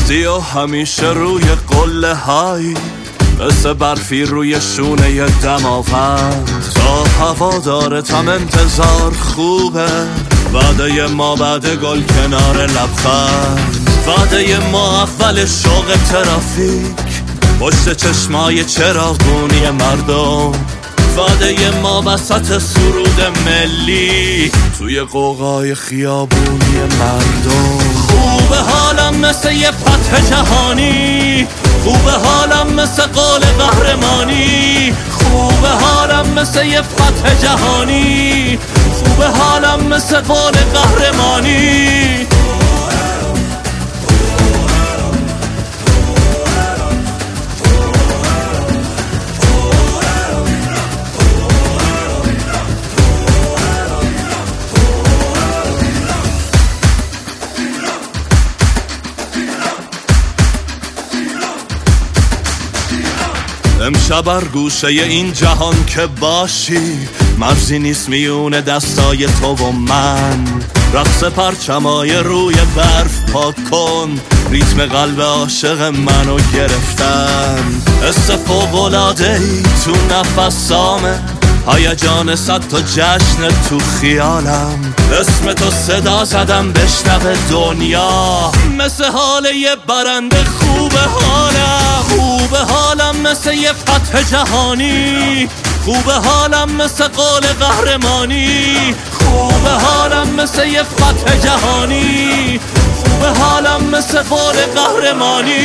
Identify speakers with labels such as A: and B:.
A: هستی و همیشه روی قله های، مثل برفی روی شونه دماوند. تا هوادارتم انتظار خوبه، وعده ما بعد گل کنار لبخند. وعده ما اول شوق ترافیک، پشت چشمای چراغونی مردم. وعده ما وسط سرود ملی، توی قوقای خیابونی مردم. خوب حالم مثل یه فتح جهانی، خوب حالم مثل قول قهرمانی. خوب حالم مثل یه فتح جهانی، خوب حالم مثل قول قهرمانی. امشب بر گوشه این جهان که باشی، مرزی نیست میونه دستای تو و من. رقص پرچمای روی برف پاک کن، ریتم قلب عاشق منو گرفتن. حس فوق‌العاده‌ای تو نفسامه، هیجان صد تا جشن تو خیالم. اسم تو صدا زدم بشنوه دنیا، مثل حال یه برنده. خوب حالم، خوب حالم مثل یه فتح جهانی، خوب حالم مثل قول قهرمانی. خوب حالم مثل یه فتح جهانی، خوب حالم مثل قول قهرمانی.